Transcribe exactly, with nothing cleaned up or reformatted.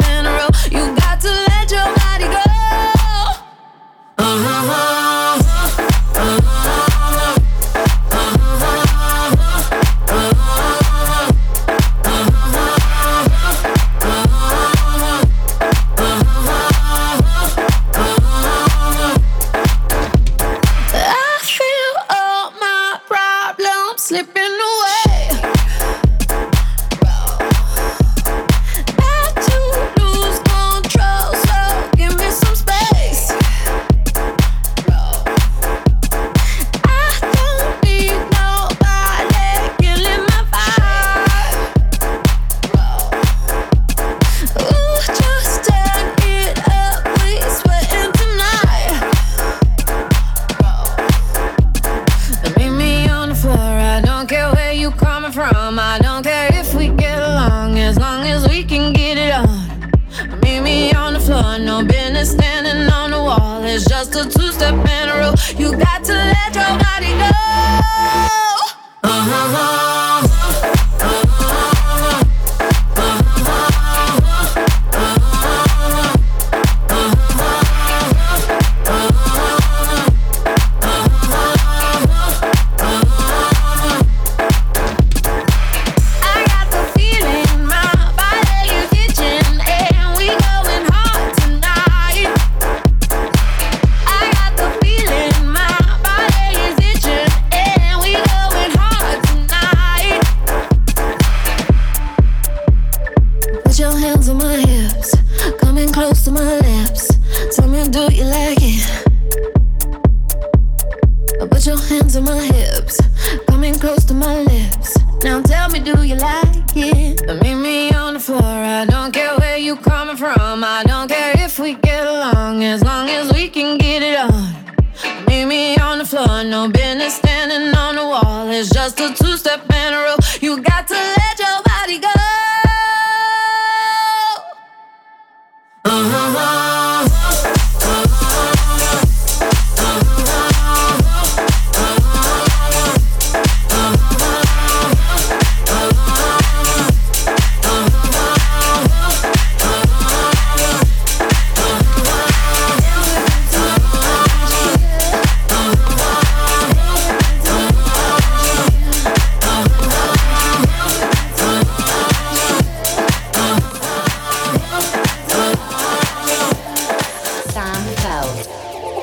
in a row. You got to let your body go. Uh-huh. Slipping away. Got to lose control, so give me some space. I don't need nobody killing my vibe. Ooh, just turn it up, we sweating tonight. Meet me on the floor. I don't care where you coming from. I don't care if we get along, as long as we can get it on. Meet me on the floor, no business standing on the wall. It's just a two-step in a row. You got to let your body go. Uh-huh. Close to my lips. Tell me, do you like it? Put your hands on my hips. Coming close to my lips. Now tell me, do you like it? Meet me on the floor. I don't care where you coming from. I don't care if we get along, as long as we can get it on. Meet me on the floor. No business standing on the wall. It's just a two-step in a row. You got to let